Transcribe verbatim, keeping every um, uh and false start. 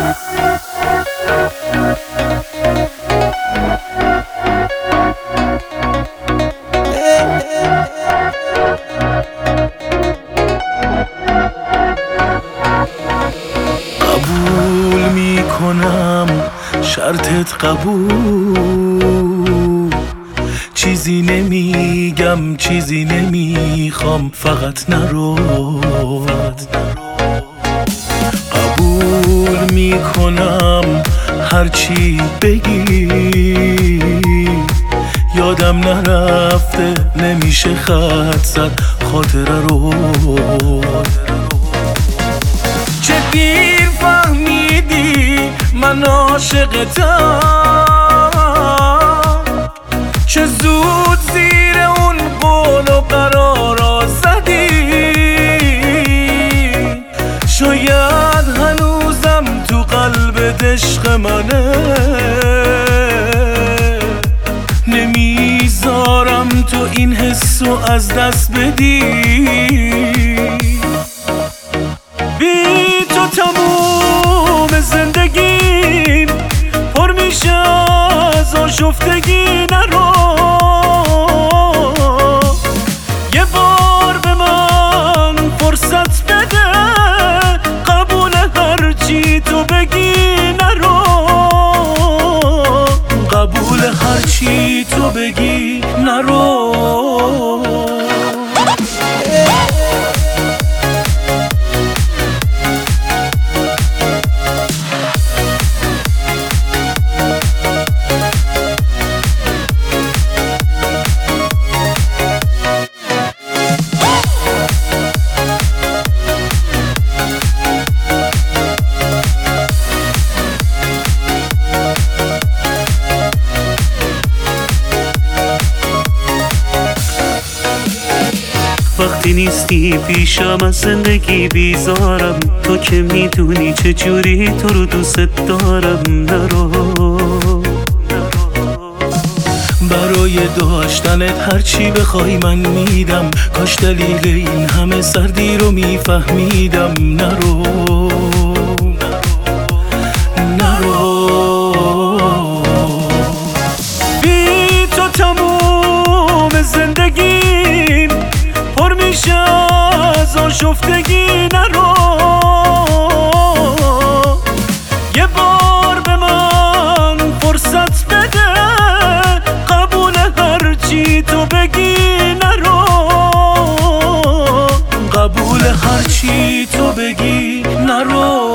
قبول میکنم شرطت قبول، چیزی نمیگم چیزی نمیخوام، فقط نرو. قبول میکنم هرچی بگی، یادم نرفته نمیشه خط زد خاطره رو. چه دیر فهمیدی من عاشقتم، چه زود زیر اون قول و قرارا زدی. شاید هنوزم تو قلبت عشق منه، نمیذارم تو این حسو از دست بدی. بی تو تموم زندگیم پر میشه از آشفتگی. نرو یه بار به من فرصت بده، قبول هرچی تو بگی. نرو قبول هرچی تو بگی. نرو وقتی نیستی پیشم از زندگی بیزارم، تو که میدونی چجوری تو رو دوست دارم. نرو برای داشتنت هرچی بخوای من میدم، کاش دلیل این همه سردی رو میفهمیدم. نرو نرو بی تو تموم زندگیم پر میشه از آشفتگی. نرو یه بار به من فرصت بده، قبول هرچی تو بگی. نرو قبول هرچی تو بگی. نرو